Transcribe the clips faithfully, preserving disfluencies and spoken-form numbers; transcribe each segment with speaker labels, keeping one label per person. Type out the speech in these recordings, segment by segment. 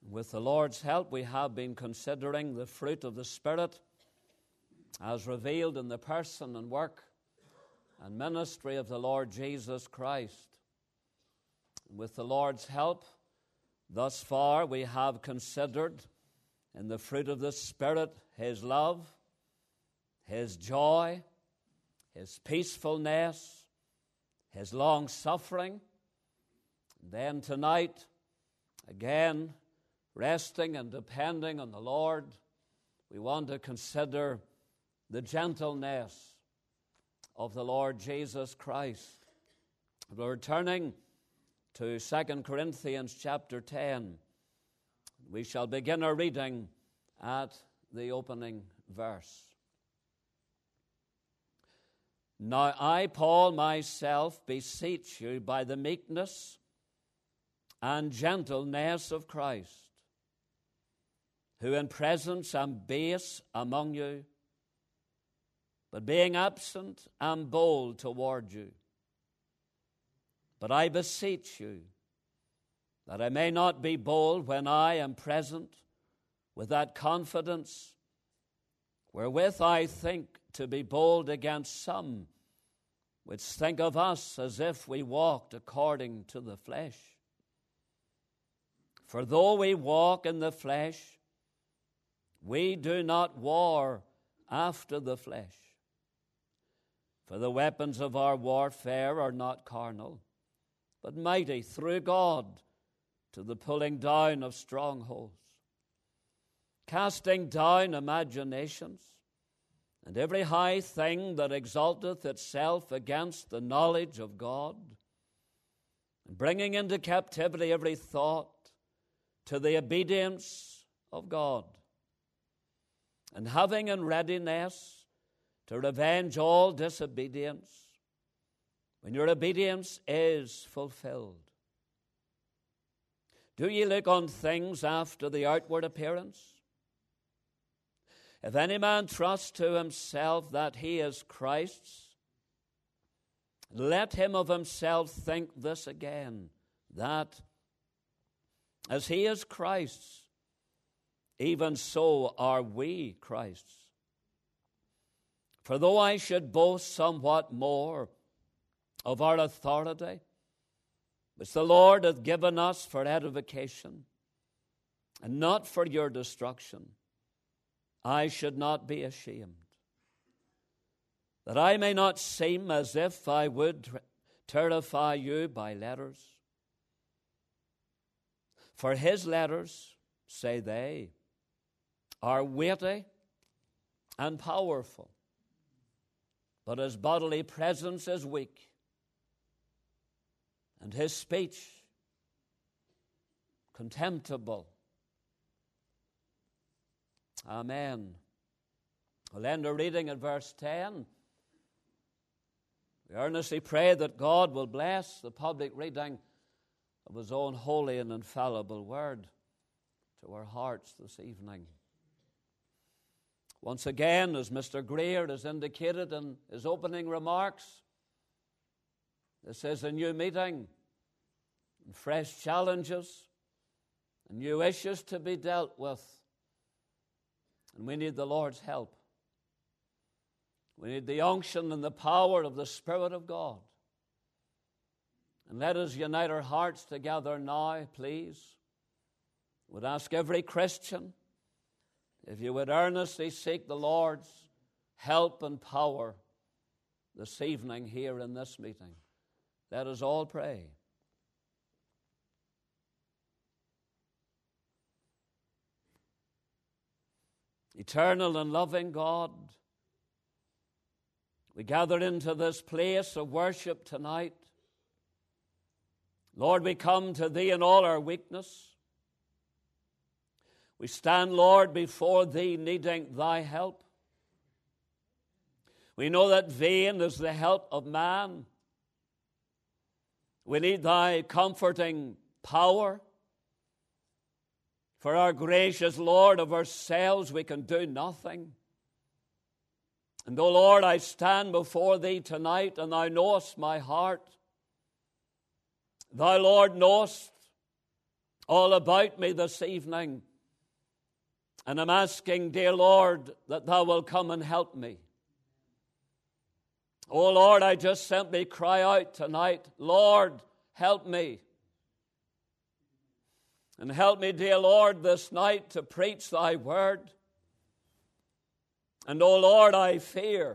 Speaker 1: With the Lord's help, we have been considering the fruit of the Spirit as revealed in the person and work and ministry of the Lord Jesus Christ. With the Lord's help, thus far we have considered in the fruit of the Spirit His love, His joy, His peacefulness, His long-suffering. Then tonight, again, resting and depending on the Lord, we want to consider the gentleness of the Lord Jesus Christ. We're turning to Second Corinthians chapter ten. We shall begin our reading at the opening verse. Now I, Paul, myself beseech you by the meekness and gentleness of Christ, who in presence am base among you, but being absent am bold toward you. But I beseech you that I may not be bold when I am present with that confidence wherewith I think to be bold against some which think of us as if we walked according to the flesh. For though we walk in the flesh, we do not war after the flesh. For the weapons of our warfare are not carnal, but mighty through God to the pulling down of strongholds, casting down imaginations, and every high thing that exalteth itself against the knowledge of God, and bringing into captivity every thought to the obedience of God, and having in readiness to revenge all disobedience when your obedience is fulfilled. Do ye look on things after the outward appearance? If any man trust to himself that he is Christ's, let him of himself think this again, that as he is Christ's, even so are we Christ's. For though I should boast somewhat more of our authority, which the Lord hath given us for edification, and not for your destruction, I should not be ashamed, that I may not seem as if I would terrify you by letters. For his letters, say they, are weighty and powerful, but his bodily presence is weak, and his speech contemptible. Amen. We'll end our reading at verse ten. We earnestly pray that God will bless the public reading of his own holy and infallible word to our hearts this evening. Once again, as Mister Greer has indicated in his opening remarks, this is a new meeting, and fresh challenges, and new issues to be dealt with. And we need the Lord's help. We need the unction and the power of the Spirit of God. And let us unite our hearts together now, please. I would ask every Christian, if you would earnestly seek the Lord's help and power this evening here in this meeting. Let us all pray. Eternal and loving God, we gather into this place of worship tonight. Lord, we come to Thee in all our weakness. We stand, Lord, before Thee needing Thy help. We know that vain is the help of man. We need Thy comforting power. For our gracious Lord, of ourselves we can do nothing. And, O Lord, I stand before Thee tonight, and Thou knowest my heart. Thou, Lord, knowest all about me this evening. And I'm asking, dear Lord, that thou will come and help me. Oh Lord, I just simply cry out tonight, Lord, help me. And help me, dear Lord, this night to preach thy word. And oh Lord, I fear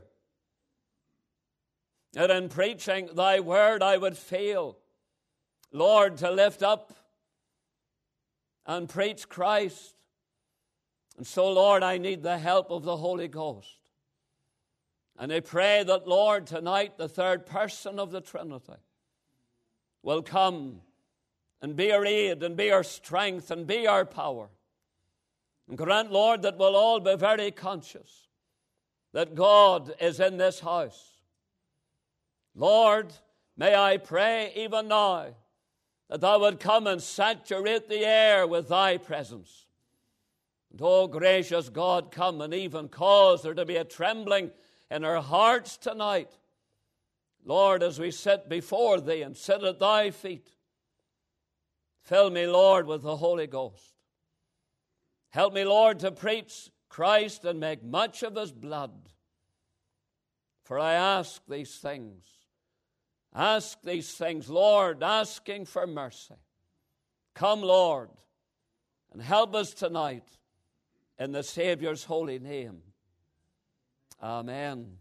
Speaker 1: that in preaching thy word I would fail, Lord, to lift up and preach Christ. And so, Lord, I need the help of the Holy Ghost. And I pray that, Lord, tonight the third person of the Trinity will come and be our aid and be our strength and be our power. And grant, Lord, that we'll all be very conscious that God is in this house. Lord, may I pray even now that thou would come and saturate the air with thy presence. And oh, gracious God, come and even cause there to be a trembling in our hearts tonight. Lord, as we sit before thee and sit at thy feet, fill me, Lord, with the Holy Ghost. Help me, Lord, to preach Christ and make much of his blood. For I ask these things. Ask these things, Lord, asking for mercy. Come, Lord, and help us tonight in the Savior's holy name. Amen.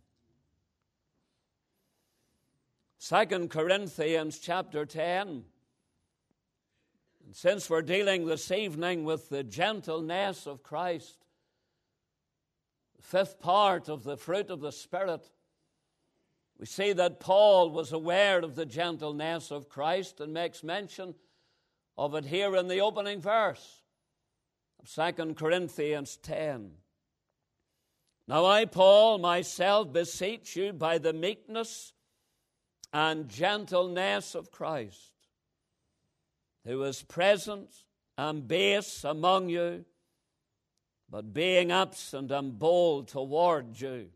Speaker 1: Second Corinthians chapter ten. And since we're dealing this evening with the gentleness of Christ, the fifth part of the fruit of the Spirit, we see that Paul was aware of the gentleness of Christ and makes mention of it here in the opening verse of Second Corinthians ten. Now I, Paul, myself beseech you by the meekness and gentleness of Christ, who is present and base among you, but being absent am bold toward you.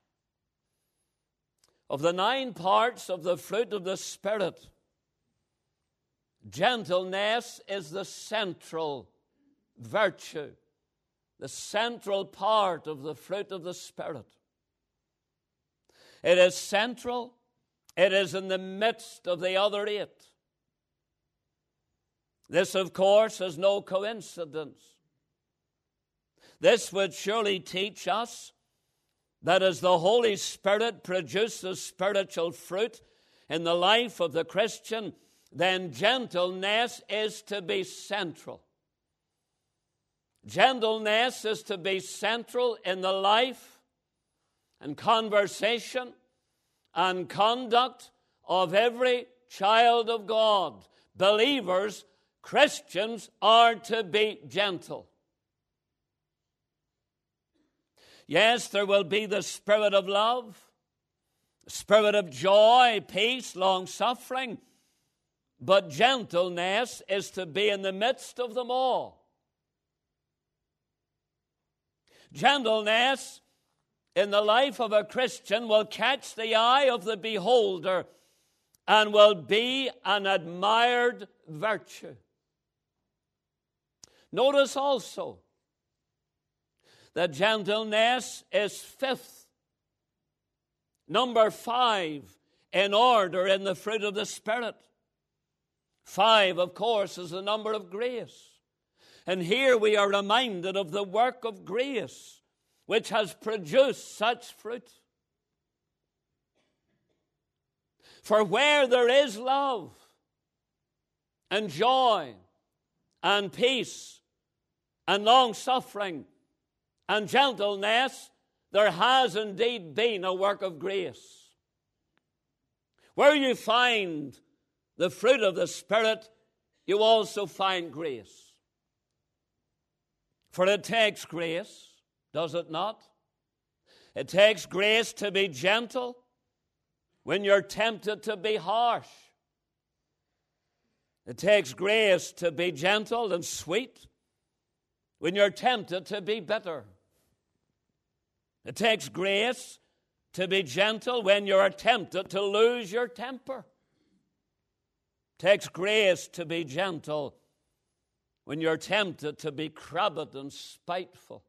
Speaker 1: Of the nine parts of the fruit of the Spirit, gentleness is the central virtue, the central part of the fruit of the Spirit. It is central. It is in the midst of the other eight. This, of course, is no coincidence. This would surely teach us that as the Holy Spirit produces spiritual fruit in the life of the Christian, then gentleness is to be central. Gentleness is to be central in the life and conversation and conduct of every child of God. Believers, Christians, are to be gentle. Yes, there will be the spirit of love, the spirit of joy, peace, long-suffering, but gentleness is to be in the midst of them all. Gentleness in the life of a Christian will catch the eye of the beholder and will be an admired virtue. Notice also that gentleness is fifth, number five in order in the fruit of the Spirit. Five, of course, is the number of grace. And here we are reminded of the work of grace, which has produced such fruit. For where there is love and joy and peace and long-suffering and gentleness, there has indeed been a work of grace. Where you find the fruit of the Spirit, you also find grace. For it takes grace, does it not? It takes grace to be gentle when you're tempted to be harsh. It takes grace to be gentle and sweet when you're tempted to be bitter. It takes grace to be gentle when you're tempted to lose your temper. It takes grace to be gentle when you're tempted to be crabbed and spiteful.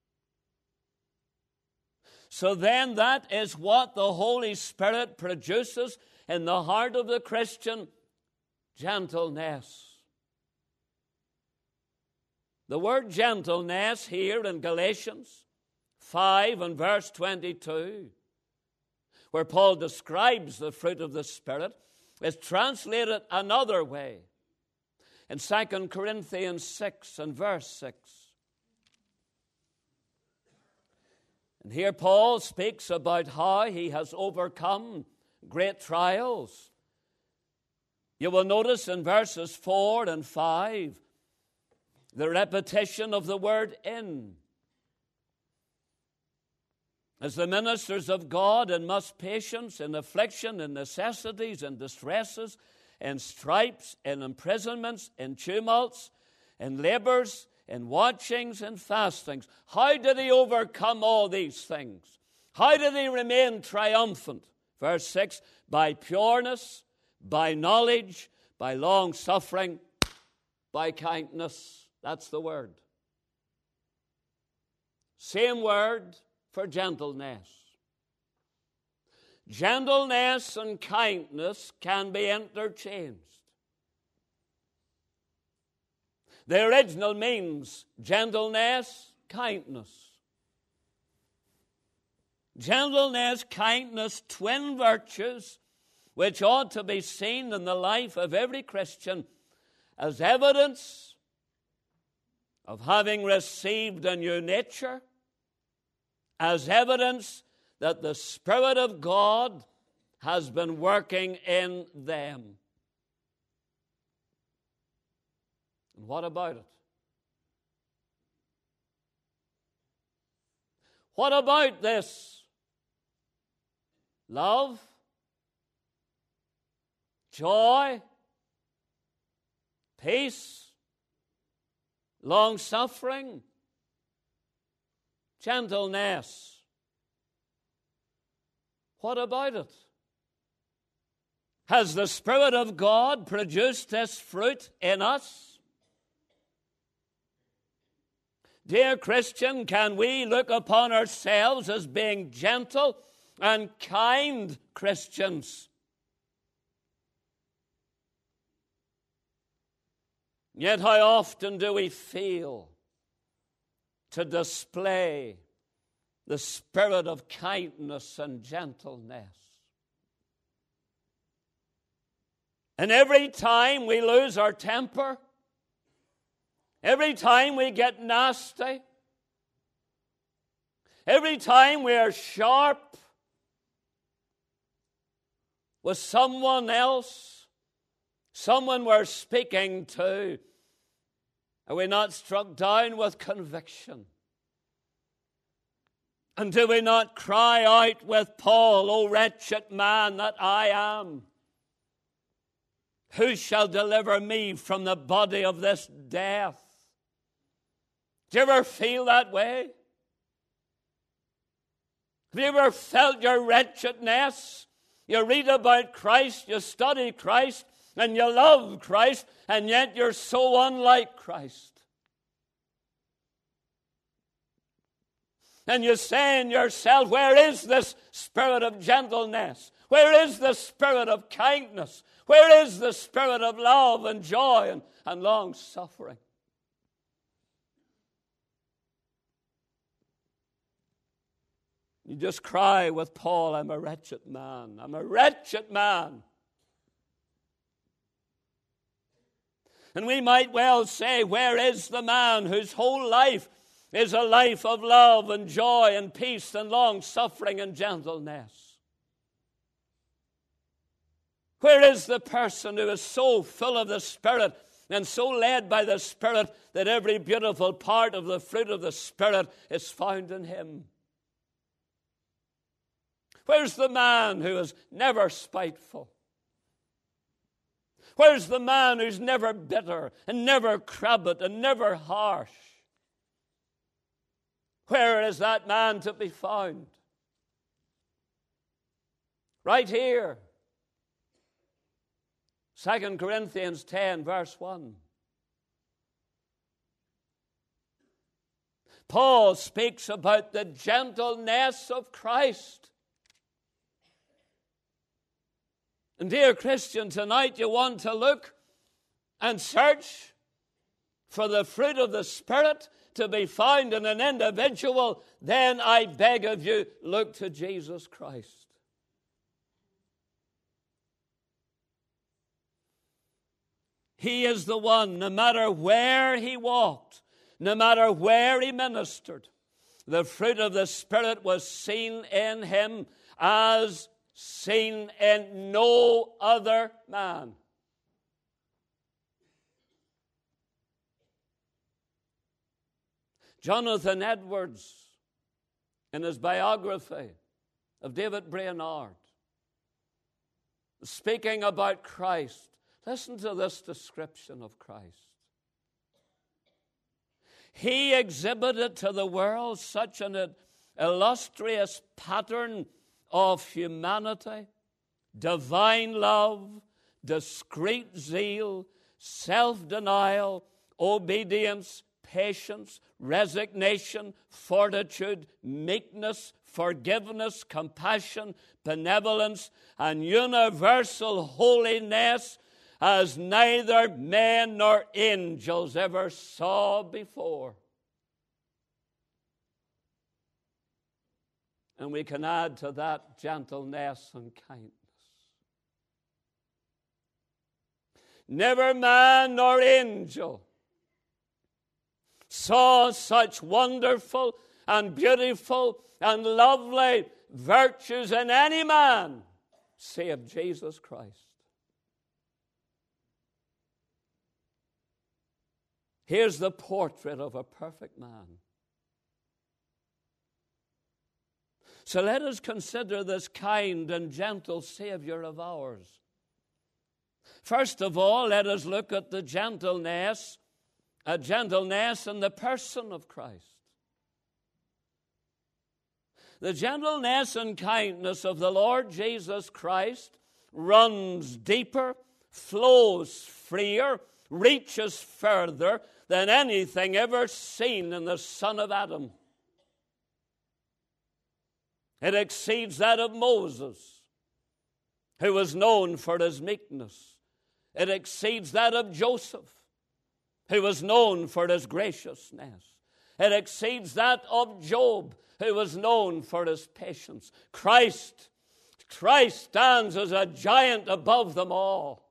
Speaker 1: So then that is what the Holy Spirit produces in the heart of the Christian: gentleness. The word gentleness here in Galatians five and verse twenty-two, where Paul describes the fruit of the Spirit, is translated another way in Second Corinthians six and verse six. And here Paul speaks about how he has overcome great trials. You will notice in verses four and five the repetition of the word in. As the ministers of God, in much patience, in affliction, in necessities, in distresses, in stripes, in imprisonments, in tumults, in labors, in watchings, and fastings. How did he overcome all these things? How did he remain triumphant? Verse six, by pureness, by knowledge, by long suffering, by kindness. That's the word. Same word for gentleness. Gentleness and kindness can be interchanged. The original means gentleness, kindness. Gentleness, kindness, twin virtues which ought to be seen in the life of every Christian as evidence of having received a new nature, as evidence that the Spirit of God has been working in them. And what about it? What about this? Love, joy, peace, long-suffering, gentleness. What about it? Has the Spirit of God produced this fruit in us? Dear Christian, can we look upon ourselves as being gentle and kind Christians? Yet how often do we fail to display the spirit of kindness and gentleness? And every time we lose our temper, every time we get nasty, every time we are sharp with someone else, someone we're speaking to, are we not struck down with conviction? And do we not cry out with Paul, O wretched man that I am? Who shall deliver me from the body of this death? Do you ever feel that way? Have you ever felt your wretchedness? You read about Christ, you study Christ, and you love Christ, and yet you're so unlike Christ. And you say in yourself, where is this spirit of gentleness? Where is the spirit of kindness? Where is the spirit of love and joy and, and long-suffering? You just cry with Paul, I'm a wretched man. I'm a wretched man. And we might well say, where is the man whose whole life is a life of love and joy and peace and long-suffering and gentleness? Where is the person who is so full of the Spirit and so led by the Spirit that every beautiful part of the fruit of the Spirit is found in him? Where's the man who is never spiteful? Where's the man who's never bitter and never crabbed and never harsh? Where is that man to be found? Right here. Second Corinthians ten, verse one. Paul speaks about the gentleness of Christ. And dear Christian, tonight you want to look and search for the fruit of the Spirit to be found in an individual, then I beg of you, look to Jesus Christ. He is the one, no matter where he walked, no matter where he ministered, the fruit of the Spirit was seen in him as seen in no other man. Jonathan Edwards, in his biography of David Brainerd, speaking about Christ, listen to this description of Christ. He exhibited to the world such an illustrious pattern of humanity, divine love, discreet zeal, self-denial, obedience, patience, resignation, fortitude, meekness, forgiveness, compassion, benevolence, and universal holiness as neither men nor angels ever saw before. And we can add to that gentleness and kindness. Never man nor angel saw such wonderful and beautiful and lovely virtues in any man save Jesus Christ. Here's the portrait of a perfect man. So let us consider this kind and gentle Savior of ours. First of all, let us look at the gentleness, a gentleness in the person of Christ. The gentleness and kindness of the Lord Jesus Christ runs deeper, flows freer, reaches further than anything ever seen in the son of Adam. It exceeds that of Moses, who was known for his meekness. It exceeds that of Joseph, who was known for his graciousness. It exceeds that of Job, who was known for his patience. Christ, Christ stands as a giant above them all.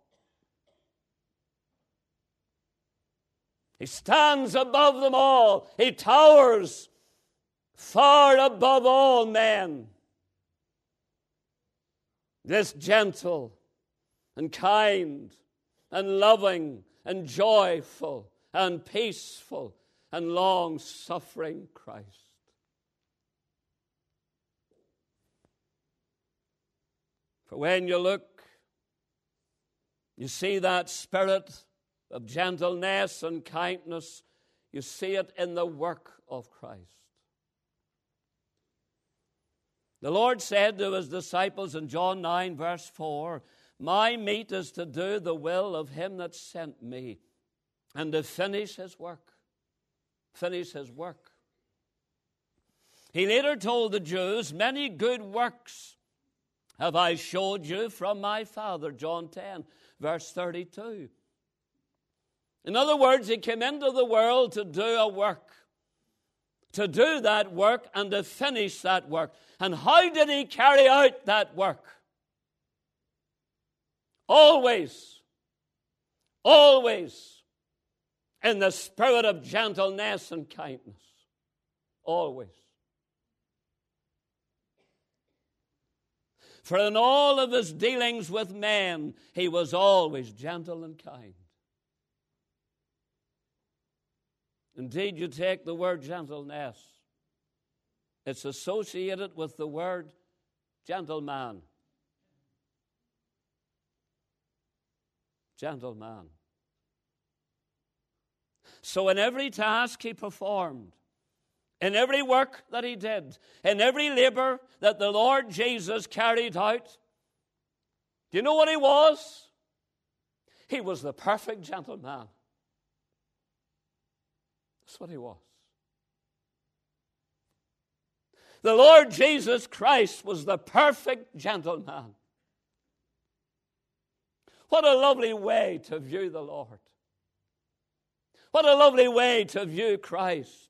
Speaker 1: He stands above them all. He towers far above all men. This gentle and kind and loving and joyful and peaceful and long-suffering Christ. For when you look, you see that spirit of gentleness and kindness, you see it in the work of Christ. The Lord said to his disciples in John nine, verse four, "My meat is to do the will of him that sent me, and to finish his work." Finish his work. He later told the Jews, "Many good works have I showed you from my Father," John ten, verse thirty-two. In other words, he came into the world to do a work, to do that work and to finish that work. And how did he carry out that work? Always, always in the spirit of gentleness and kindness. Always. For in all of his dealings with men, he was always gentle and kind. Indeed, you take the word gentleness, it's associated with the word gentleman. Gentleman. So in every task he performed, in every work that he did, in every labor that the Lord Jesus carried out, do you know what he was? He was the perfect gentleman. That's what he was. The Lord Jesus Christ was the perfect gentleman. What a lovely way to view the Lord. What a lovely way to view Christ.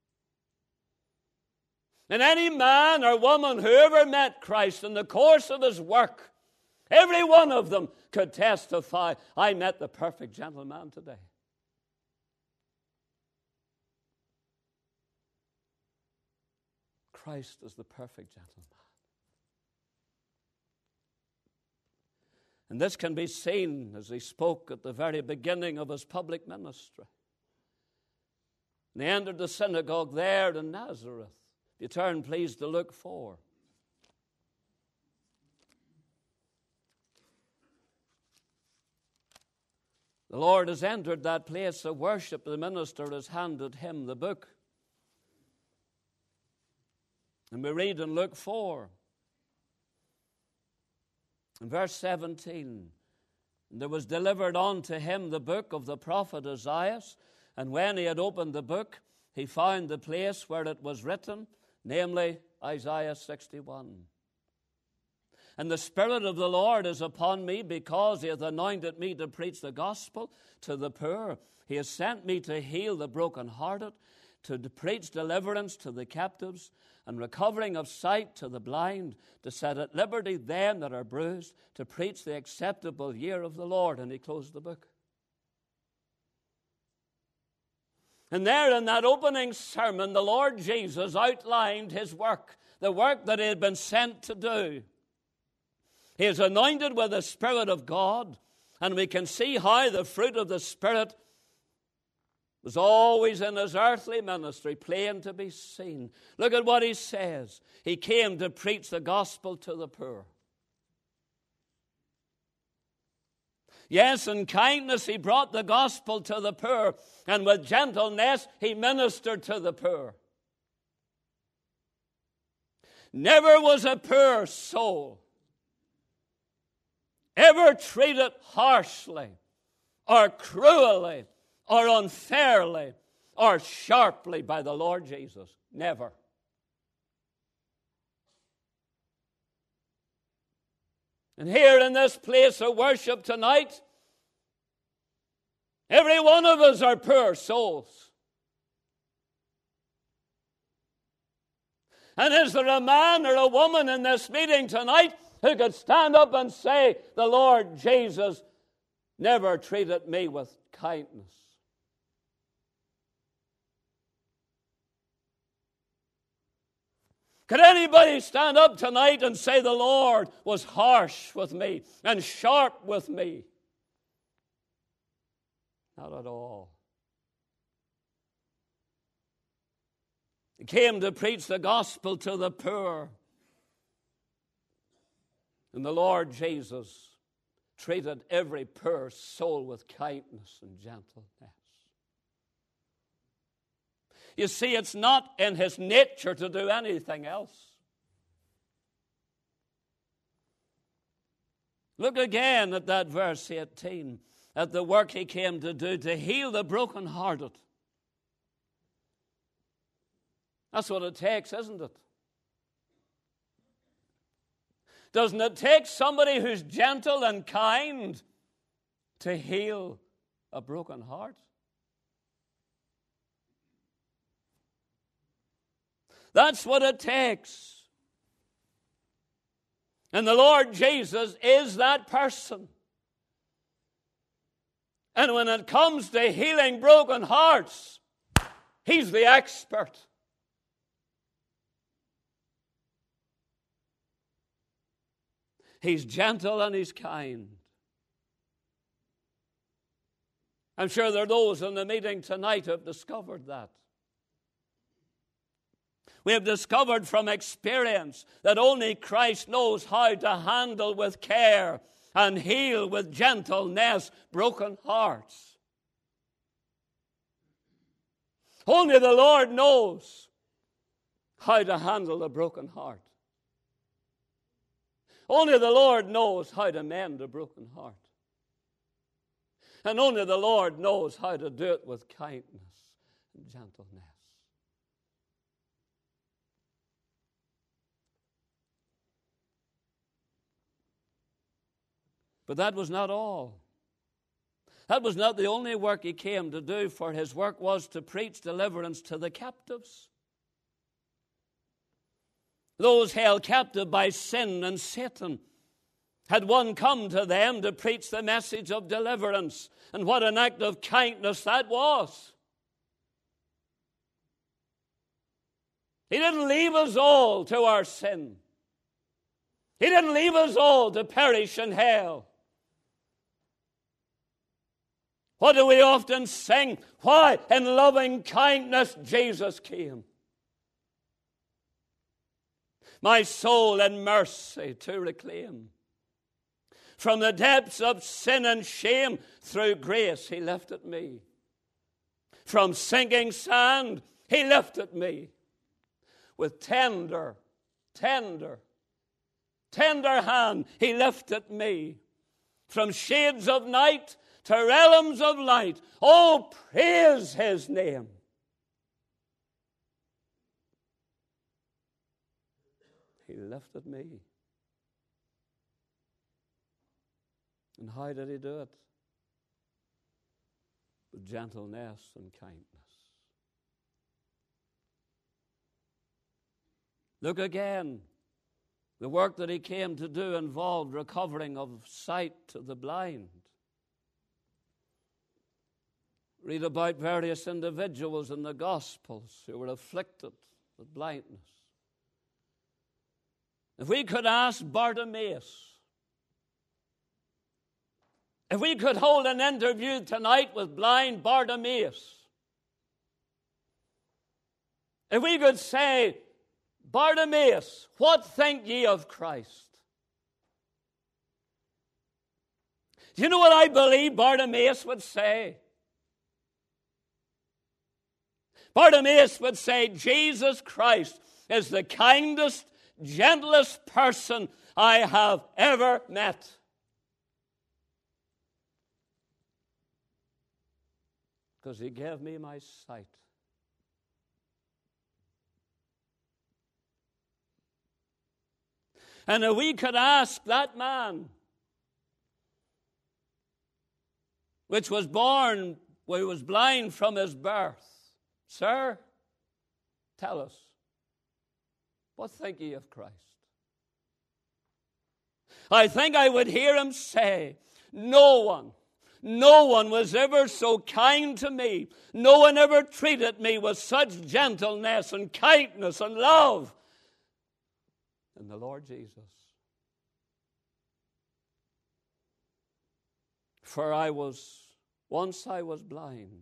Speaker 1: And any man or woman who ever met Christ in the course of his work, every one of them could testify, I met the perfect gentleman today. Christ is the perfect gentleman. And this can be seen as he spoke at the very beginning of his public ministry. And he entered the synagogue there in Nazareth. If you turn, please, to Luke four. The Lord has entered that place of worship. The minister has handed him the book. And we read in Luke four, in verse seventeen, there was delivered unto him the book of the prophet Isaiah, and when he had opened the book, he found the place where it was written, namely Isaiah sixty-one. And the Spirit of the Lord is upon me, because he hath anointed me to preach the gospel to the poor. He has sent me to heal the brokenhearted, to preach deliverance to the captives, and recovering of sight to the blind, to set at liberty them that are bruised, to preach the acceptable year of the Lord. And he closed the book. And there in that opening sermon, the Lord Jesus outlined his work, the work that he had been sent to do. He is anointed with the Spirit of God, and we can see how the fruit of the Spirit was always in his earthly ministry, plain to be seen. Look at what he says. He came to preach the gospel to the poor. Yes, in kindness he brought the gospel to the poor, and with gentleness he ministered to the poor. Never was a poor soul ever treated harshly or cruelly or unfairly or sharply by the Lord Jesus. Never. And here in this place of worship tonight, every one of us are poor souls. And is there a man or a woman in this meeting tonight who could stand up and say, the Lord Jesus never treated me with kindness? Could anybody stand up tonight and say the Lord was harsh with me and sharp with me? Not at all. He came to preach the gospel to the poor. And the Lord Jesus treated every poor soul with kindness and gentleness. You see, it's not in his nature to do anything else. Look again at that verse eighteen, at the work he came to do, to heal the brokenhearted. That's what it takes, isn't it? Doesn't it take somebody who's gentle and kind to heal a broken heart? That's what it takes. And the Lord Jesus is that person. And when it comes to healing broken hearts, he's the expert. He's gentle and he's kind. I'm sure there are those in the meeting tonight who have discovered that. We have discovered from experience that only Christ knows how to handle with care and heal with gentleness broken hearts. Only the Lord knows how to handle a broken heart. Only the Lord knows how to mend a broken heart. And only the Lord knows how to do it with kindness and gentleness. But that was not all. That was not the only work he came to do, for his work was to preach deliverance to the captives. Those held captive by sin and Satan. Had one come to them to preach the message of deliverance. And what an act of kindness that was. He didn't leave us all to our sin. He didn't leave us all to perish in hell. What do we often sing? Why? In loving kindness Jesus came. My soul in mercy to reclaim. From the depths of sin and shame, through grace he lifted me. From sinking sand, he lifted me. With tender, tender, tender hand, he lifted me. From shades of night to realms of light, oh, praise his name. He lifted me. And how did he do it? With gentleness and kindness. Look again. The work that he came to do involved recovering of sight to the blind. Read about various individuals in the Gospels who were afflicted with blindness. If we could ask Bartimaeus, if we could hold an interview tonight with blind Bartimaeus, if we could say, Bartimaeus, what think ye of Christ? Do you know what I believe Bartimaeus would say? Bartimaeus would say, Jesus Christ is the kindest, gentlest person I have ever met. Because he gave me my sight. And if we could ask that man, which was born, who was blind from his birth, sir, tell us, what think ye of Christ? I think I would hear him say, no one, no one was ever so kind to me. No one ever treated me with such gentleness and kindness and love than the Lord Jesus. For I was, once I was blind,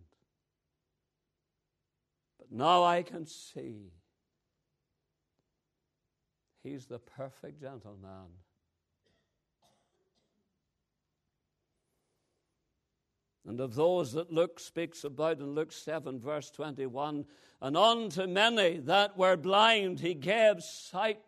Speaker 1: but now I can see. He's the perfect gentleman. And of those that Luke speaks about in Luke seven, verse twenty-one, and unto many that were blind he gave sight.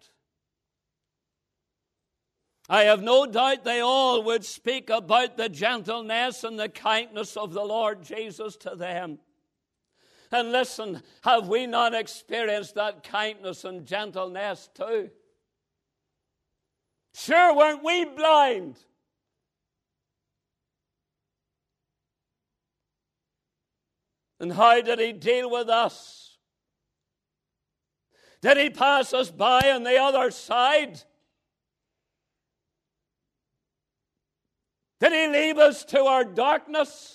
Speaker 1: I have no doubt they all would speak about the gentleness and the kindness of the Lord Jesus to them. And listen, have we not experienced that kindness and gentleness too? Sure, weren't we blind? And how did he deal with us? Did he pass us by on the other side? Did he leave us to our darkness?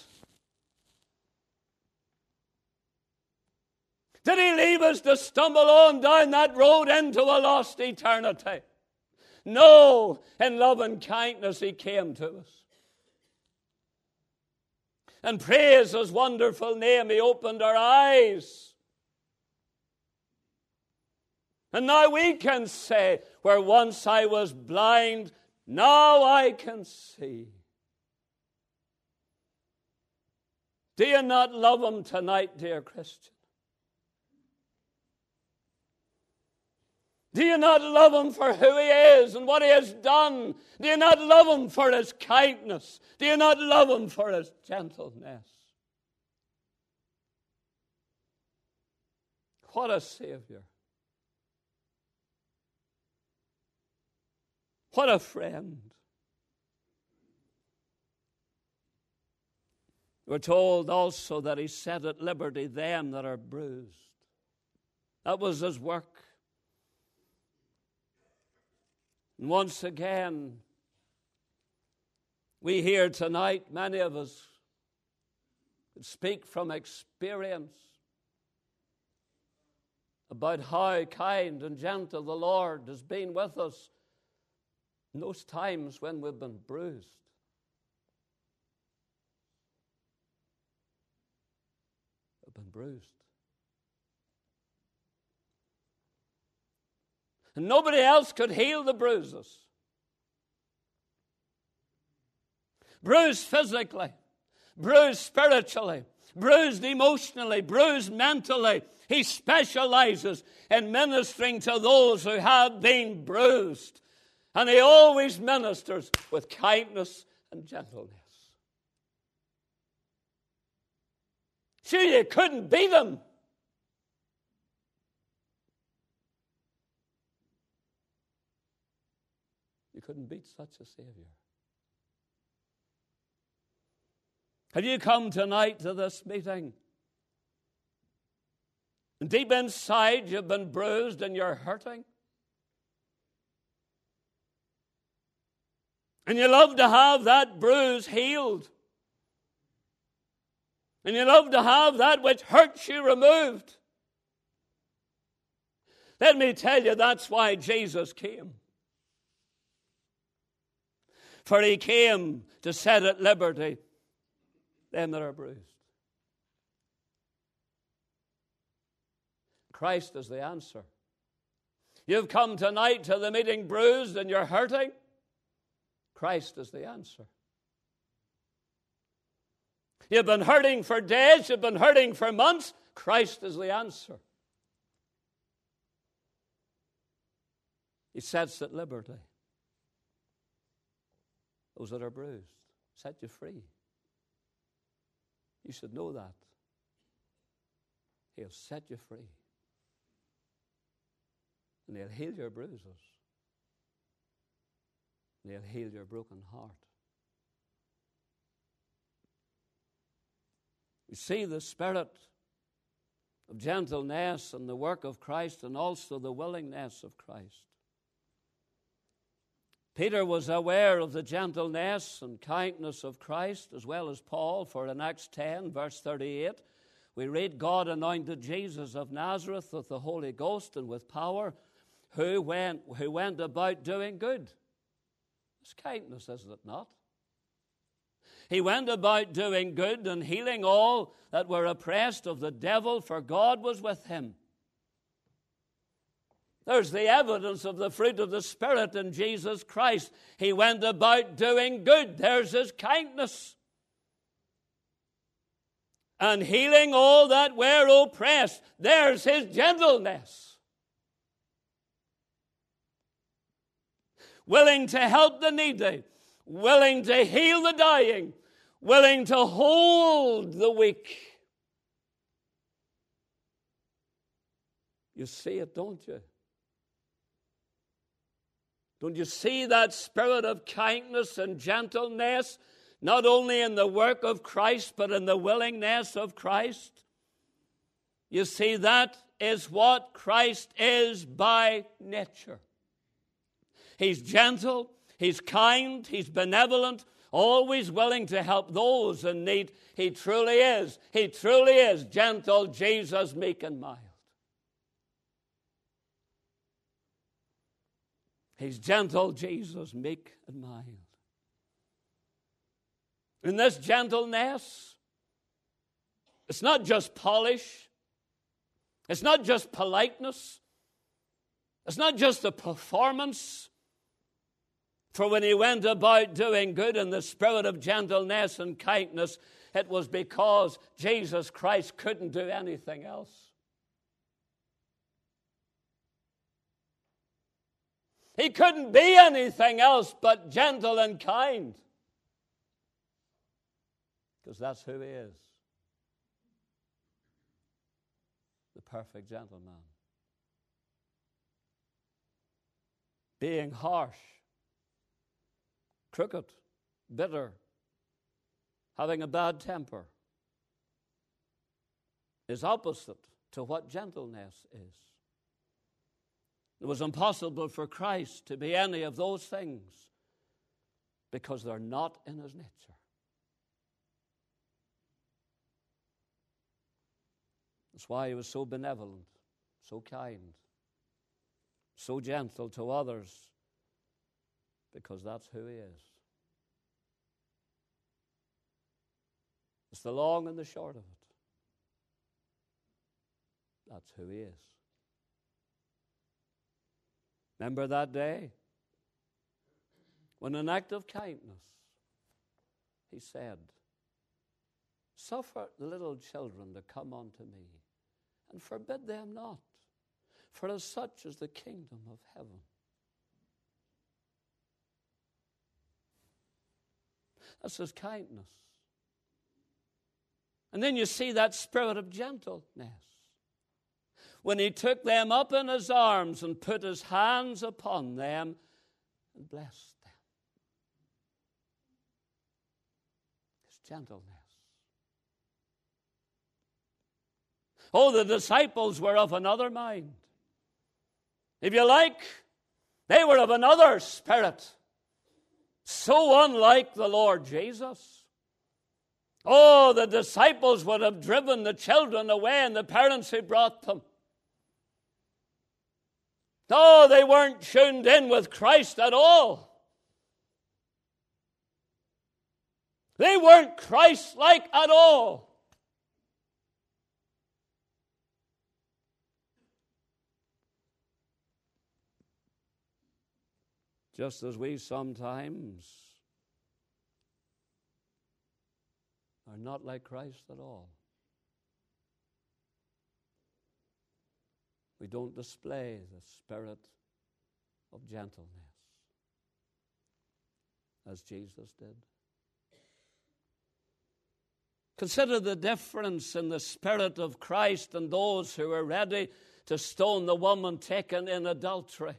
Speaker 1: Did he leave us to stumble on down that road into a lost eternity? No, in love and kindness he came to us. And praise his wonderful name, he opened our eyes. And now we can say, where once I was blind, now I can see. Do you not love him tonight, dear Christian? Do you not love him for who he is and what he has done? Do you not love him for his kindness? Do you not love him for his gentleness? What a Savior. What a friend. We're told also that he set at liberty them that are bruised. That was his work. And once again, we hear tonight, many of us speak from experience about how kind and gentle the Lord has been with us in those times when we've been bruised. We've been bruised. And nobody else could heal the bruises. Bruised physically, bruised spiritually, bruised emotionally, bruised mentally. He specializes in ministering to those who have been bruised. And he always ministers with kindness and gentleness. Sure, you couldn't beat him. You couldn't beat such a Savior. Have you come tonight to this meeting? And deep inside you've been bruised and you're hurting? And you love to have that bruise healed. And you love to have that which hurts you removed. Let me tell you, that's why Jesus came. For he came to set at liberty them that are bruised. Christ is the answer. You've come tonight to the meeting bruised and you're hurting. Christ is the answer. You've been hurting for days, you've been hurting for months. Christ is the answer. He sets at liberty those that are bruised. Set you free. You should know that. He'll set you free. And he'll heal your bruises. And he'll heal your broken heart. You see the spirit of gentleness and the work of Christ, and also the willingness of Christ. Peter was aware of the gentleness and kindness of Christ, as well as Paul, for in Acts ten, verse thirty-eight, we read, God anointed Jesus of Nazareth with the Holy Ghost and with power, who went, who went about doing good. It's kindness, isn't it not? He went about doing good and healing all that were oppressed of the devil, for God was with him. There's the evidence of the fruit of the Spirit in Jesus Christ. He went about doing good. There's his kindness. And healing all that were oppressed. There's his gentleness. Willing to help the needy. Willing to heal the dying. Willing to hold the weak. You see it, don't you? Don't you see that spirit of kindness and gentleness, not only in the work of Christ, but in the willingness of Christ? You see, that is what Christ is by nature. He's gentle, he's kind, he's benevolent, always willing to help those in need. He truly is. He truly is gentle, Jesus, meek and mild. He's gentle, Jesus, meek and mild. In this gentleness, it's not just polish. It's not just politeness. It's not just a performance. For when he went about doing good in the spirit of gentleness and kindness, it was because Jesus Christ couldn't do anything else. He couldn't be anything else but gentle and kind. Because that's who he is. The perfect gentleman. Being harsh, crooked, bitter, having a bad temper, is opposite to what gentleness is. It was impossible for Christ to be any of those things because they're not in his nature. That's why he was so benevolent, so kind, so gentle to others, because that's who he is. It's the long and the short of it. That's who he is. Remember that day when, in an act of kindness, he said, "Suffer the little children to come unto me, and forbid them not, for as such is the kingdom of heaven." That's his kindness. And then you see that spirit of gentleness. When he took them up in his arms and put his hands upon them and blessed them. His gentleness. Oh, the disciples were of another mind. If you like, they were of another spirit. So unlike the Lord Jesus. Oh, the disciples would have driven the children away and the parents who brought them. No, they weren't tuned in with Christ at all. They weren't Christ-like at all. Just as we sometimes are not like Christ at all. We don't display the spirit of gentleness as Jesus did. Consider the difference in the spirit of Christ and those who were ready to stone the woman taken in adultery.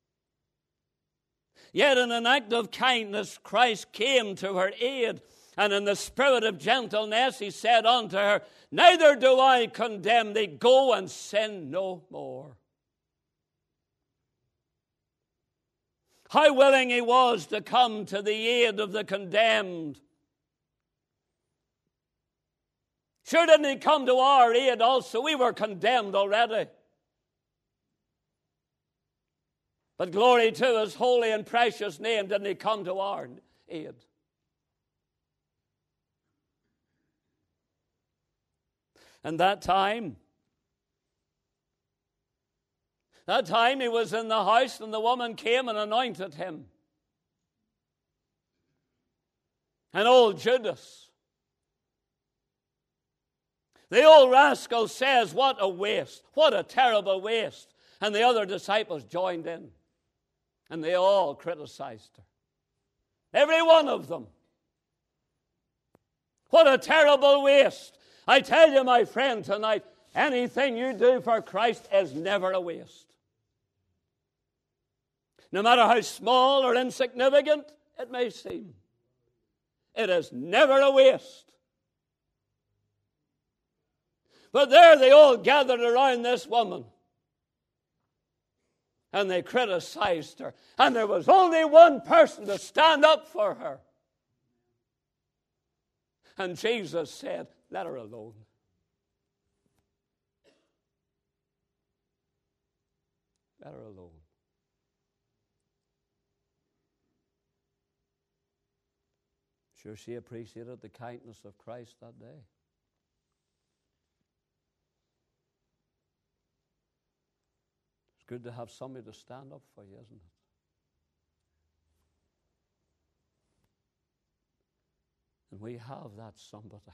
Speaker 1: Yet in an act of kindness, Christ came to her aid, and in the spirit of gentleness he said unto her, "Neither do I condemn thee, go and sin no more." How willing he was to come to the aid of the condemned. Sure, didn't he come to our aid also? We were condemned already. But glory to his holy and precious name, didn't he come to our aid? And that time, that time he was in the house and the woman came and anointed him. And old Judas, the old rascal, says, "What a waste, what a terrible waste." And the other disciples joined in. And they all criticized her. Every one of them. What a terrible waste. I tell you, my friend, tonight, anything you do for Christ is never a waste. No matter how small or insignificant it may seem, it is never a waste. But there they all gathered around this woman. And they criticized her. And there was only one person to stand up for her. And Jesus said, "Let her alone. Let her alone." Sure, she appreciated the kindness of Christ that day. It's good to have somebody to stand up for you, isn't it? And we have that somebody.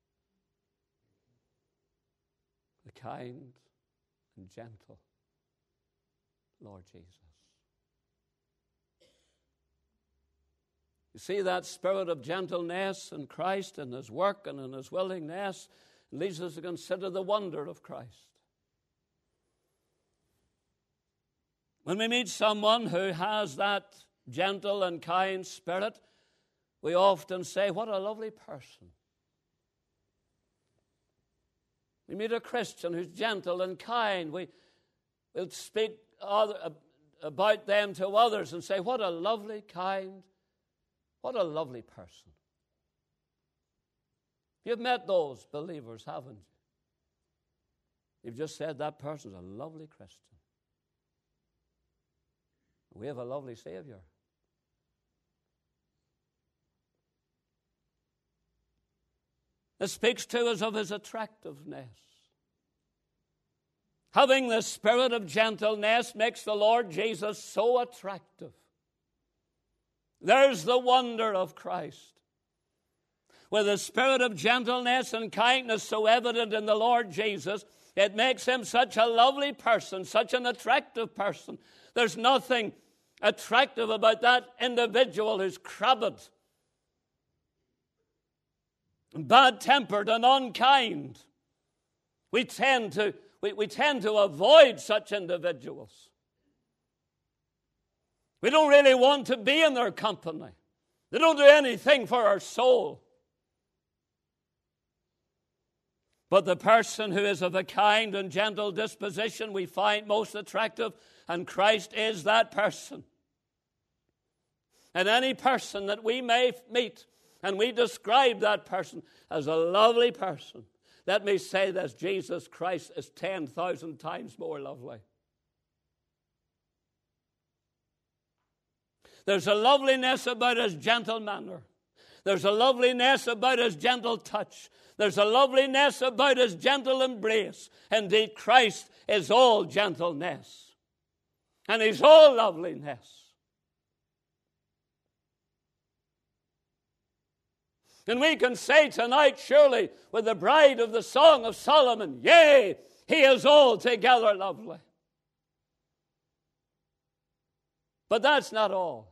Speaker 1: The kind and gentle Lord Jesus. You see that spirit of gentleness in Christ and his work and in his willingness leads us to consider the wonder of Christ. When we meet someone who has that gentle and kind spirit, we often say, "What a lovely person." We meet a Christian who's gentle and kind. We will speak other, about them to others and say, what a lovely, kind, what a lovely person. You've met those believers, haven't you? You've just said that person's a lovely Christian. We have a lovely Savior. It speaks to us of his attractiveness. Having the spirit of gentleness makes the Lord Jesus so attractive. There's the wonder of Christ. With the spirit of gentleness and kindness so evident in the Lord Jesus, it makes him such a lovely person, such an attractive person. There's nothing attractive about that individual who's crabbed, bad-tempered and unkind. We tend to we, we tend to avoid such individuals. We don't really want to be in their company. They don't do anything for our soul. But the person who is of a kind and gentle disposition we find most attractive, and Christ is that person. And any person that we may meet, and we describe that person as a lovely person, let me say this, Jesus Christ is ten thousand times more lovely. There's a loveliness about his gentle manner. There's a loveliness about his gentle touch. There's a loveliness about his gentle embrace. Indeed, Christ is all gentleness. And he's all loveliness. And we can say tonight, surely, with the bride of the Song of Solomon, yea, he is altogether lovely. But that's not all.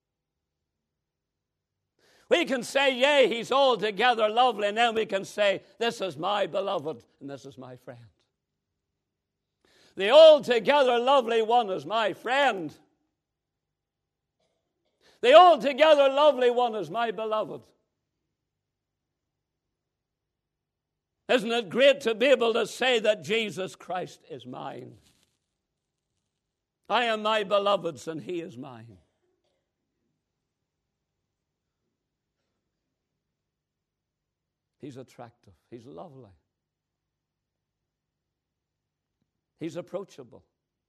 Speaker 1: We can say, yea, he's altogether lovely, and then we can say, this is my beloved, and this is my friend. The altogether lovely one is my friend. The altogether lovely one is my beloved. Isn't it great to be able to say that Jesus Christ is mine? I am my beloved's and he is mine. He's attractive. He's lovely. He's approachable.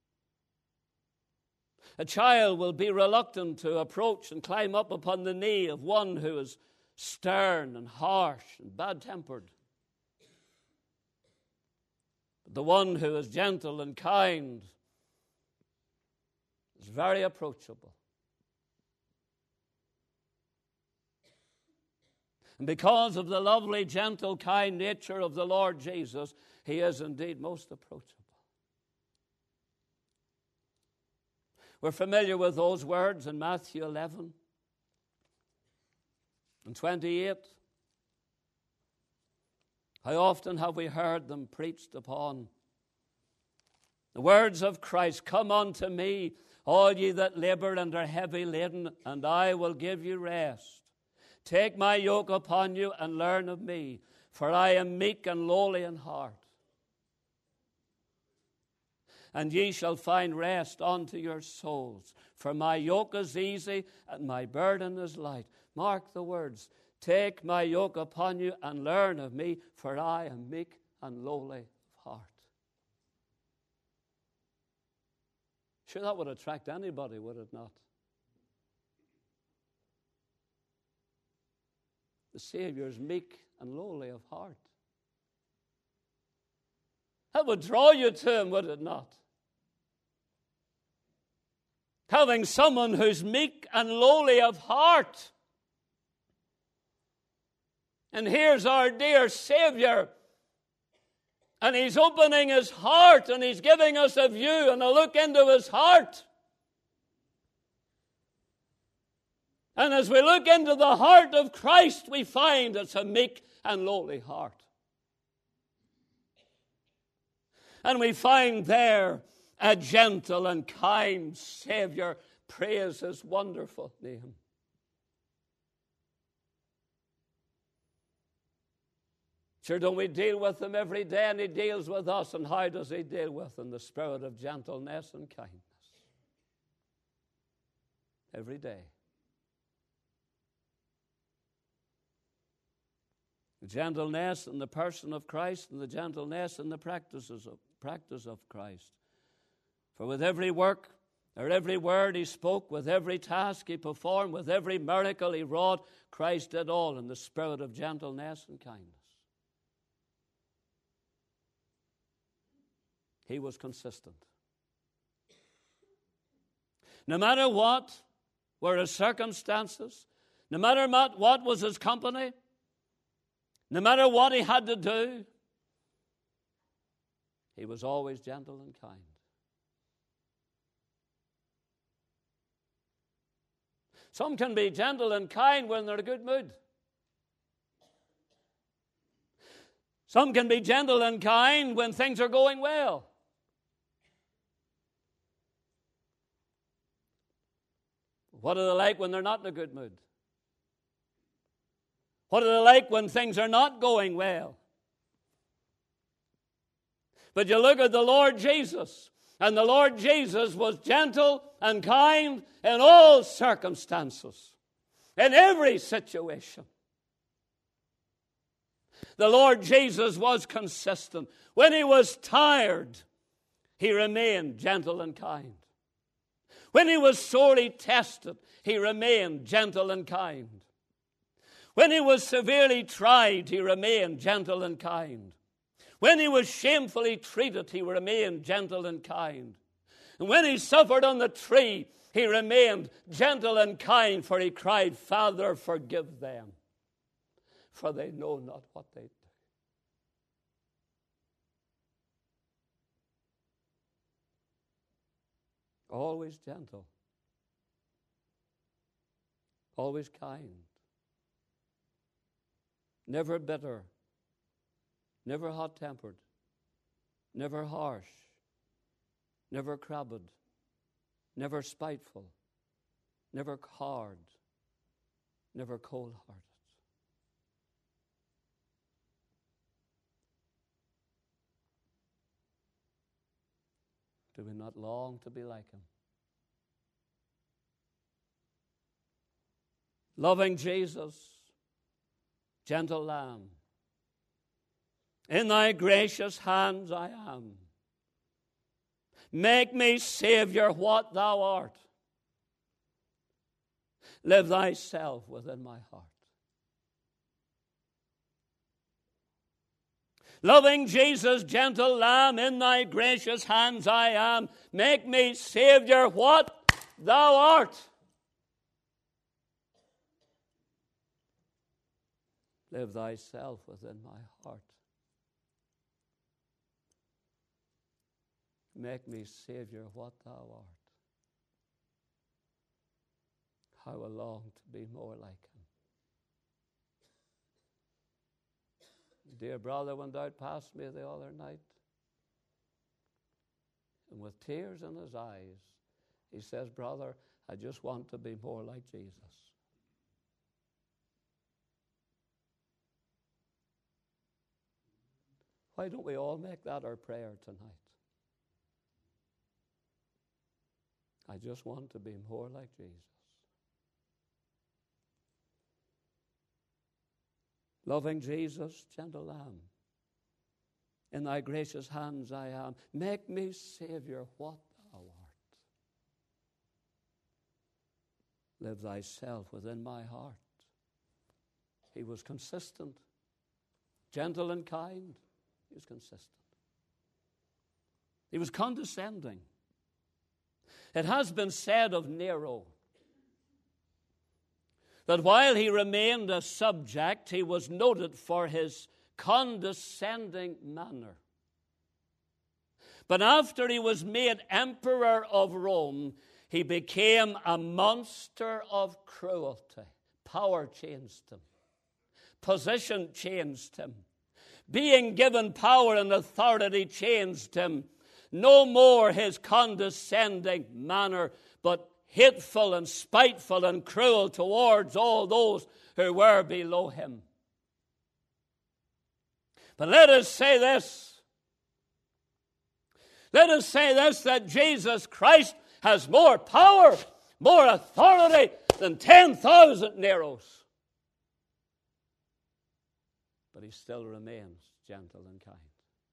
Speaker 1: A child will be reluctant to approach and climb up upon the knee of one who is stern and harsh and bad-tempered. But the one who is gentle and kind is very approachable. And because of the lovely, gentle, kind nature of the Lord Jesus, he is indeed most approachable. We're familiar with those words in Matthew eleven and twenty-eight. How often have we heard them preached upon? The words of Christ, come unto me, all ye that labor and are heavy laden, and I will give you rest. Take my yoke upon you and learn of me, for I am meek and lowly in heart. And ye shall find rest unto your souls. For my yoke is easy and my burden is light. Mark the words. Take my yoke upon you and learn of me, for I am meek and lowly of heart. Sure, that would attract anybody, would it not? The Savior is meek and lowly of heart. That would draw you to him, would it not? Having someone who's meek and lowly of heart. And here's our dear Savior. And he's opening his heart and he's giving us a view and a look into his heart. And as we look into the heart of Christ, we find it's a meek and lowly heart. And we find there a gentle and kind Savior. Praise his wonderful name. Sure, don't we deal with him every day, and he deals with us? And how does he deal with them? The spirit of gentleness and kindness. Every day. The gentleness in the person of Christ, and the gentleness in the practices of, practice of Christ. For with every work, or every word he spoke, with every task he performed, with every miracle he wrought, Christ did all in the spirit of gentleness and kindness. He was consistent. No matter what were his circumstances, no matter what was his company, no matter what he had to do, he was always gentle and kind. Some can be gentle and kind when they're in a good mood. Some can be gentle and kind when things are going well. What are they like when they're not in a good mood? What are they like when things are not going well? But you look at the Lord Jesus, and the Lord Jesus was gentle and kind in all circumstances, in every situation. The Lord Jesus was consistent. When he was tired, he remained gentle and kind. When he was sorely tested, he remained gentle and kind. When he was severely tried, he remained gentle and kind. When he was shamefully treated, he remained gentle and kind. And when he suffered on the tree, he remained gentle and kind, for he cried, Father, forgive them, for they know not what they do. Always gentle. Always kind. Never bitter. Never hot-tempered. Never harsh. Never crabbed. Never spiteful. Never hard. Never cold-hearted. Do we not long to be like him? Loving Jesus, gentle Lamb, in thy gracious hands I am. Make me Savior what thou art. Live thyself within my heart. Loving Jesus, gentle Lamb, in thy gracious hands I am. Make me Savior what thou art. Live thyself within my heart. Make me Savior what thou art. How I long to be more like him. Dear brother went out past me the other night, and with tears in his eyes, he says, brother, I just want to be more like Jesus. Why don't we all make that our prayer tonight? I just want to be more like Jesus. Loving Jesus, gentle Lamb, in thy gracious hands I am. Make me Savior what thou art. Live thyself within my heart. He was consistent, gentle and kind. He was consistent. He was condescending. It has been said of Nero that while he remained a subject, he was noted for his condescending manner. But after he was made emperor of Rome, he became a monster of cruelty. Power changed him. Position changed him. Being given power and authority changed him. No more his condescending manner, but hateful and spiteful and cruel towards all those who were below him. But let us say this. Let us say this, that Jesus Christ has more power, more authority than ten thousand Neros. But he still remains gentle and kind.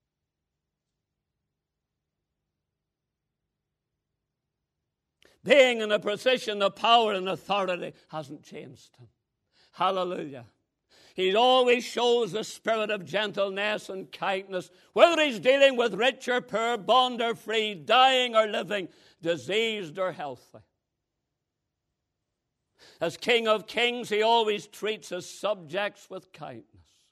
Speaker 1: Being in a position of power and authority hasn't changed him. Hallelujah. He always shows the spirit of gentleness and kindness, whether he's dealing with rich or poor, bond or free, dying or living, diseased or healthy. As King of Kings, he always treats his subjects with kindness.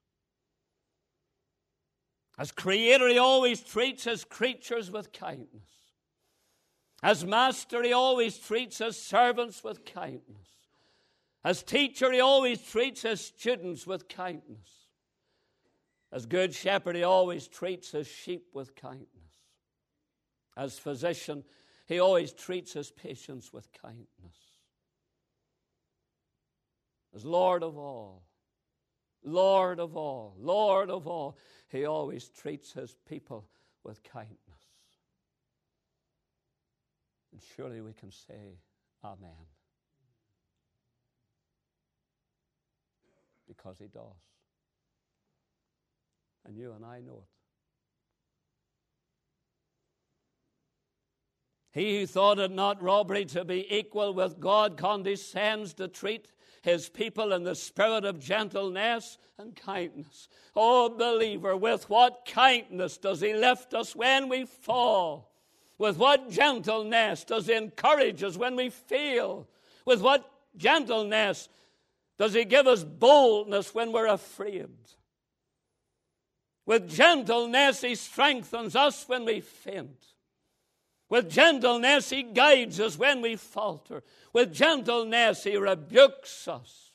Speaker 1: As Creator, he always treats his creatures with kindness. As Master, he always treats his servants with kindness. As Teacher, he always treats his students with kindness. As Good Shepherd, he always treats his sheep with kindness. As Physician, he always treats his patients with kindness. As Lord of all, Lord of all, Lord of all, he always treats his people with kindness. And surely we can say, Amen. Because he does. And you and I know it. He who thought it not robbery to be equal with God condescends to treat his people in the spirit of gentleness and kindness. Oh, believer, with what kindness does he lift us when we fall? With what gentleness does he encourage us when we fail? With what gentleness does he give us boldness when we're afraid? With gentleness he strengthens us when we faint. With gentleness he guides us when we falter. With gentleness he rebukes us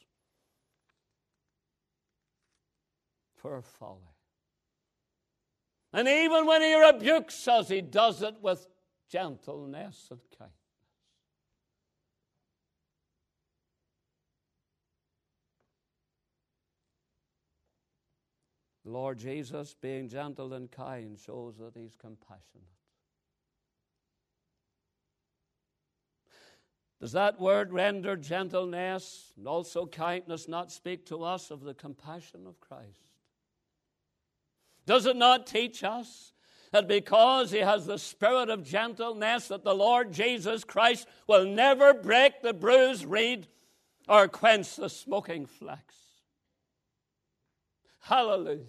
Speaker 1: for our folly. And even when he rebukes us, he does it with gentleness and kindness. The Lord Jesus, being gentle and kind, shows that he's compassionate. Does that word render gentleness and also kindness not speak to us of the compassion of Christ? Does it not teach us that because he has the spirit of gentleness, that the Lord Jesus Christ will never break the bruised reed or quench the smoking flax? Hallelujah.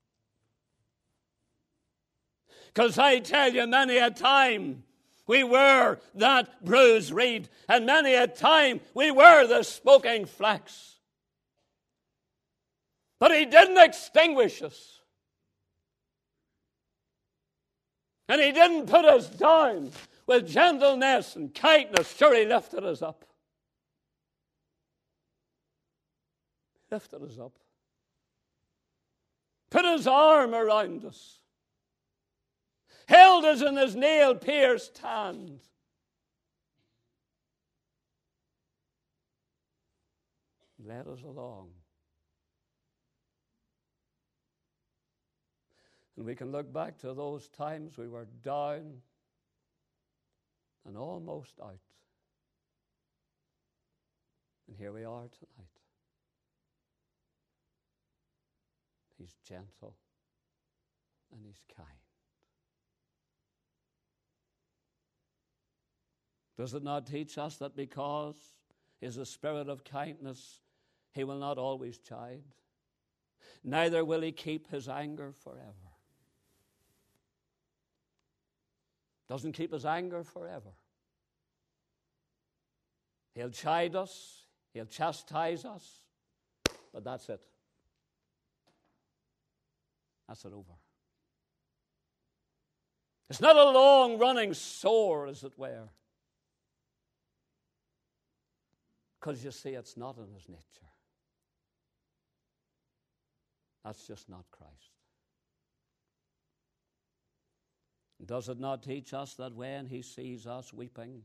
Speaker 1: Because I tell you, many a time we were that bruised reed, and many a time we were the smoking flax. But he didn't extinguish us. And he didn't put us down. With gentleness and kindness, sure, he lifted us up. Lifted us up. Put his arm around us. Held us in his nail-pierced hand. Led us along. And we can look back to those times we were down and almost out. And here we are tonight. He's gentle and he's kind. Does it not teach us that because he is a spirit of kindness, he will not always chide? Neither will he keep his anger forever. Doesn't keep his anger forever. He'll chide us, he'll chastise us, but that's it. That's it over. It's not a long-running sore, as it were. Because you see, it's not in his nature. That's just not Christ. Does it not teach us that when he sees us weeping,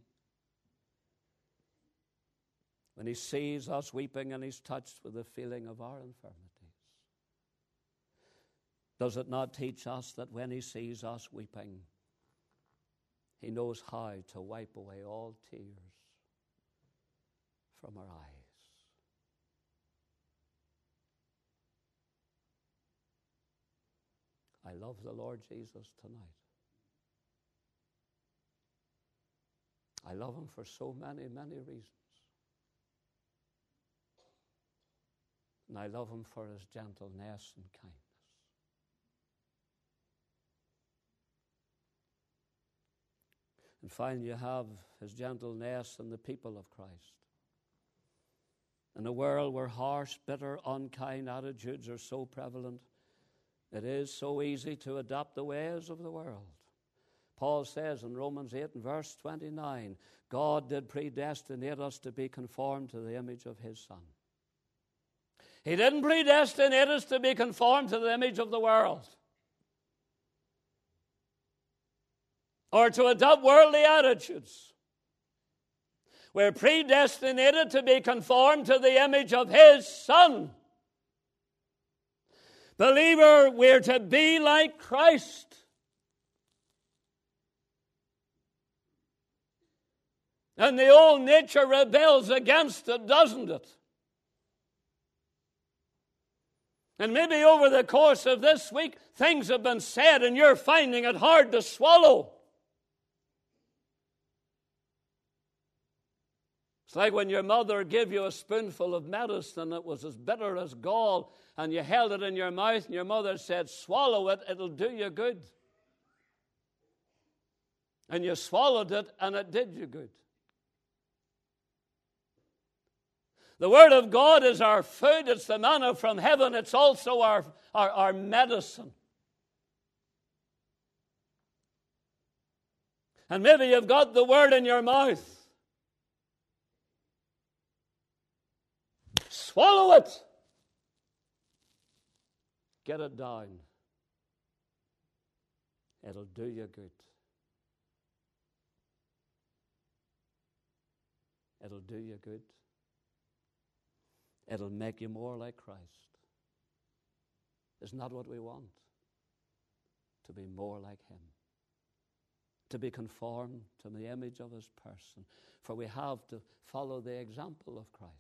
Speaker 1: when he sees us weeping and he's touched with the feeling of our infirmities, Does it not teach us that when he sees us weeping, he knows how to wipe away all tears from our eyes? I love the Lord Jesus tonight. I love him for so many, many reasons. And I love him for his gentleness and kindness. And finally, you have his gentleness in the people of Christ. In a world where harsh, bitter, unkind attitudes are so prevalent, it is so easy to adopt the ways of the world. Paul says in Romans eight and verse twenty-nine, God did predestinate us to be conformed to the image of his Son. He didn't predestinate us to be conformed to the image of the world, or to adopt worldly attitudes. We're predestinated to be conformed to the image of his Son. Believer, we're to be like Christ. And the old nature rebels against it, doesn't it? And maybe over the course of this week, things have been said and you're finding it hard to swallow. It's like when your mother gave you a spoonful of medicine that was as bitter as gall, and you held it in your mouth, and your mother said, swallow it, it'll do you good. And you swallowed it, and it did you good. The Word of God is our food. It's the manna from heaven. It's also our, our, our medicine. And maybe you've got the Word in your mouth. Swallow it. Get it down. It'll do you good. It'll do you good. It'll make you more like Christ. Isn't that what we want? To be more like him. To be conformed to the image of his person. For we have to follow the example of Christ.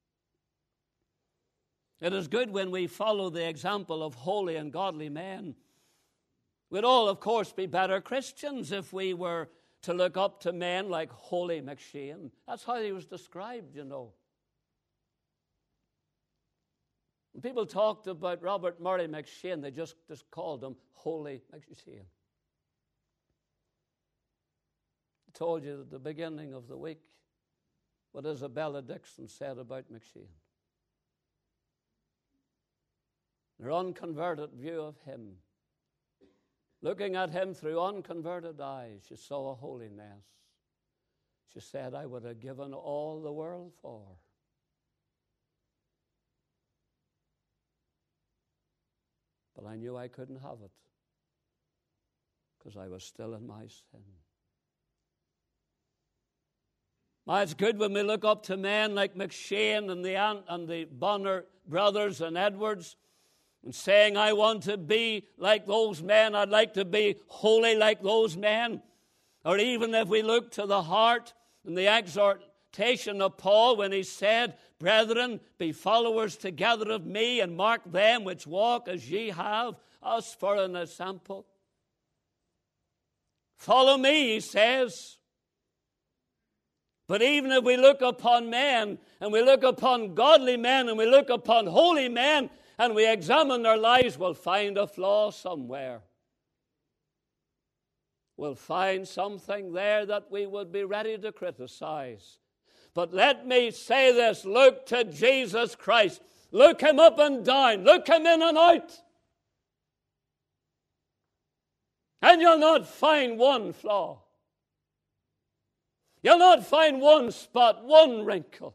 Speaker 1: It is good when we follow the example of holy and godly men. We'd all, of course, be better Christians if we were to look up to men like Holy McShane. That's how he was described, you know. When people talked about Robert Murray McShane, they just, just called him Holy McShane. I told you at the beginning of the week what Isabella Dixon said about McShane. Their unconverted view of him, looking at him through unconverted eyes, she saw a holiness. She said, I would have given all the world for. But I knew I couldn't have it because I was still in my sin. Now, it's good when we look up to men like McShane and the Ant and the Bonner brothers and Edwards, and saying, I want to be like those men. I'd like to be holy like those men. Or even if we look to the heart and the exhortation of Paul when he said, brethren, be followers together of me, and mark them which walk as ye have us for an example. Follow me, he says. But even if we look upon men, and we look upon godly men, and we look upon holy men, and we examine their lives, we'll find a flaw somewhere. We'll find something there that we would be ready to criticize. But let me say this, look to Jesus Christ. Look him up and down. Look him in and out. And you'll not find one flaw. You'll not find one spot, one wrinkle.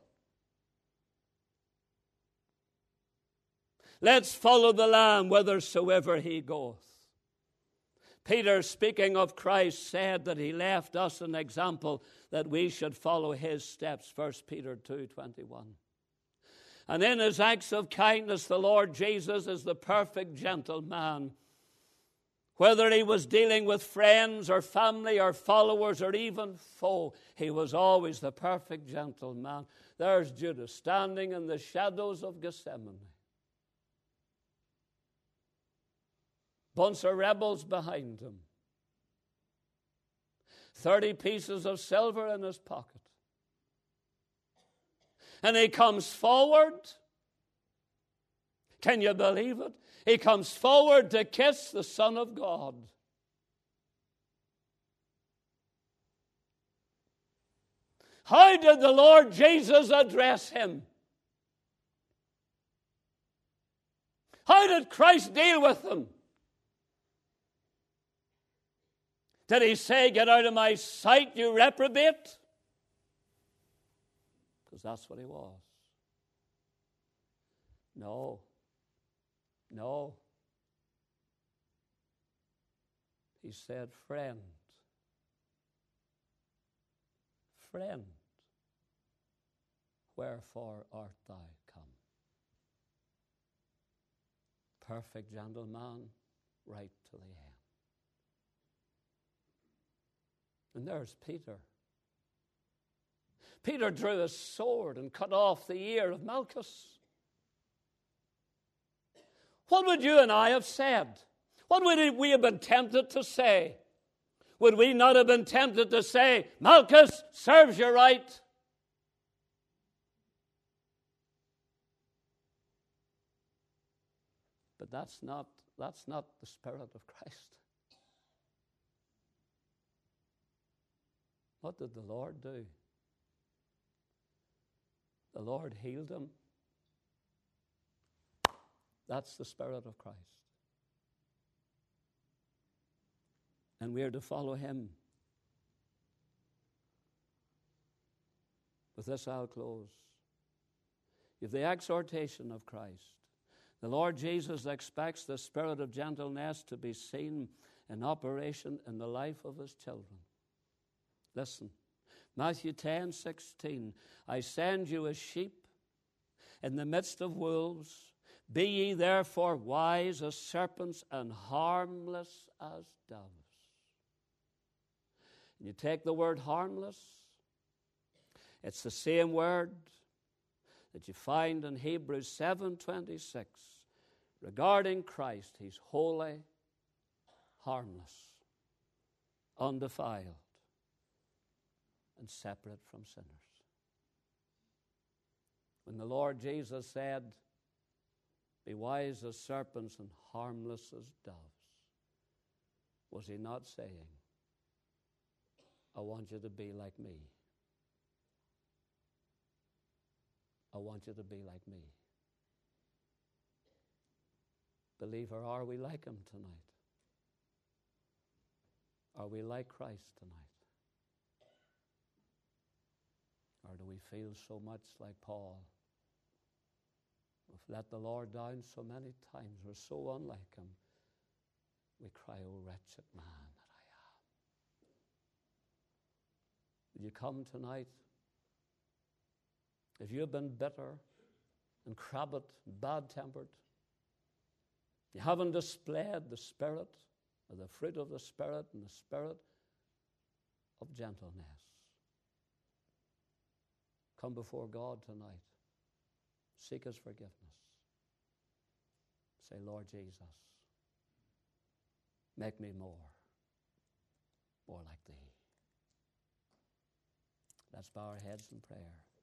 Speaker 1: Let's follow the Lamb whithersoever he goeth. Peter, speaking of Christ, said that he left us an example that we should follow his steps. First Peter two twenty-one. And in his acts of kindness, the Lord Jesus is the perfect gentleman. Whether he was dealing with friends or family or followers or even foe, he was always the perfect gentleman. There's Judas standing in the shadows of Gethsemane. Bunch of rebels behind him. Thirty pieces of silver in his pocket. And he comes forward. Can you believe it? He comes forward to kiss the Son of God. How did the Lord Jesus address him? How did Christ deal with him? Did he say, "Get out of my sight, you reprobate"? Because that's what he was. No. No. He said, "Friend, friend, wherefore art thou come?" Perfect gentleman, right to the end. And there's Peter. Peter drew his sword and cut off the ear of Malchus. What would you and I have said? What would we have been tempted to say? Would we not have been tempted to say, "Malchus, serves you right"? But that's not, that's not the Spirit of Christ. What did the Lord do? The Lord healed him. That's the Spirit of Christ. And we are to follow him. With this I'll close. If the exhortation of Christ, the Lord Jesus expects the spirit of gentleness to be seen in operation in the life of his children. Listen, Matthew ten sixteen, "I send you as sheep in the midst of wolves. Be ye therefore wise as serpents and harmless as doves." And you take the word harmless, it's the same word that you find in Hebrews seven twenty-six. Regarding Christ, he's holy, harmless, undefiled, and separate from sinners. When the Lord Jesus said, "Be wise as serpents and harmless as doves," was he not saying, "I want you to be like me. I want you to be like me"? Believer, are we like him tonight? Are we like Christ tonight? Or do we feel so much like Paul? We've let the Lord down so many times. We're so unlike him. We cry, "Oh, wretched man that I am." Will you come tonight? If you have been bitter and crabbed, bad-tempered, you haven't displayed the Spirit or the fruit of the Spirit and the Spirit of gentleness, come before God tonight. Seek his forgiveness. Say, "Lord Jesus, make me more, more like thee." Let's bow our heads in prayer.